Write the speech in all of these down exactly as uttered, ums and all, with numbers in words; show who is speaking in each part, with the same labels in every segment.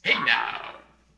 Speaker 1: Hey now.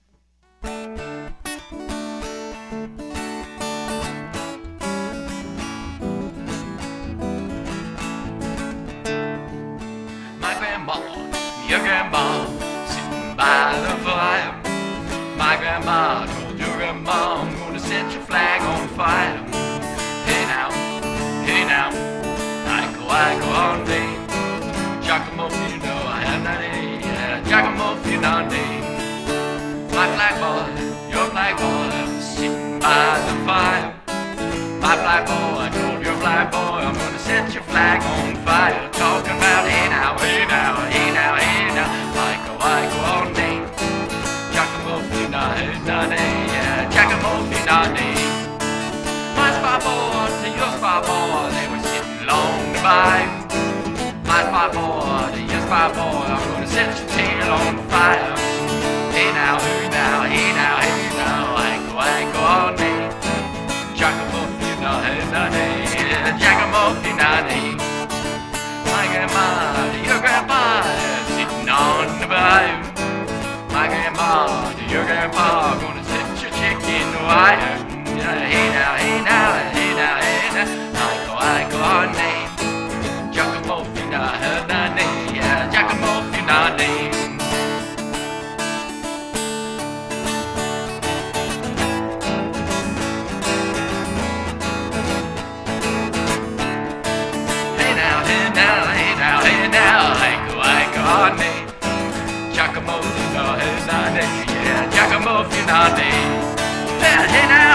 Speaker 1: My grandma, your grandma, sitting by the fire. My grandma told your grandma, I'm gonna set your flag on fire. Hey now, hey now, I go, I go on day. Giacomo, you know I have not a, yeah, Giacomo, you know name. My black boy, your black boy, sitting by the fire. My black boy, I told your black boy, I'm gonna set your flag on fire. Talking about hey now, hey now, hey now, hey now, I go, I go on day. Giacomo, you know, hey, nah, yeah, Giacomo, you know name. My spy boy to your spy boy, they were sitting long by. My spy boy to your spy boy, I'm gonna set your tail on fire. Hey now, hey now, hey now, hey now, I go, I go on day. Giacomo, you know, hey, nah, yeah, Giacomo, you know name. My grandma to your grandpa, sitting on the bayou. My grandma to your grandpa, gonna set your chicken wire. Hey now, hey now, hey now, hey now, I go, I go on name. Giacomo, you know, her name, yeah, Giacomo, you know name. Hey now, hey now, hey now, hey now, I go, I go on name. Giacomo, you know, her name, yeah, Giacomo, you know name. Hey now.